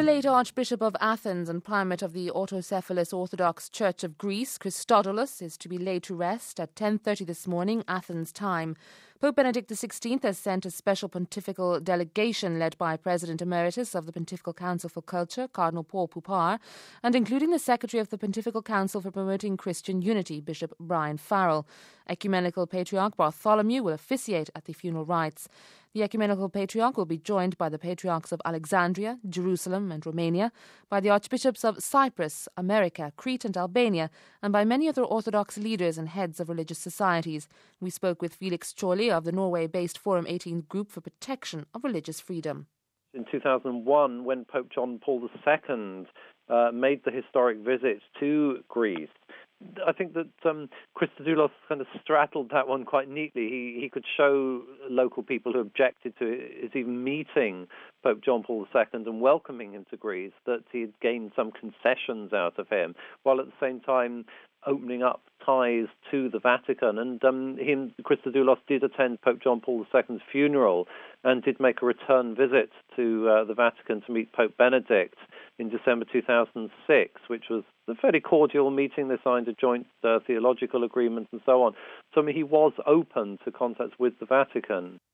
late Archbishop of Athens and Primate of the Autocephalous Orthodox Church of Greece, Christodoulos, is to be laid to rest at 10:30 this morning, Athens time. Pope Benedict XVI has sent a special pontifical delegation led by President Emeritus of the Pontifical Council for Culture, Cardinal Paul Poupart, and including the Secretary of the Pontifical Council for Promoting Christian Unity, Bishop Brian Farrell. Ecumenical Patriarch Bartholomew will officiate at the funeral rites. The Ecumenical Patriarch will be joined by the Patriarchs of Alexandria, Jerusalem and Romania, by the Archbishops of Cyprus, America, Crete and Albania, and by many other Orthodox leaders and heads of religious societies. We spoke with Felix Chorley of the Norway-based Forum 18 Group for Protection of Religious Freedom. In 2001, when Pope John Paul II made the historic visit to Greece, I think that Christodoulos kind of straddled that one quite neatly. He could show local people who objected to his even meeting Pope John Paul II and welcoming him to Greece that he had gained some concessions out of him, while at the same time opening up ties to the Vatican. And Christodoulos did attend Pope John Paul II's funeral and did make a return visit to the Vatican to meet Pope Benedict in December 2006, which was a fairly cordial meeting. They signed a joint theological agreement and so on. So he was open to contacts with the Vatican.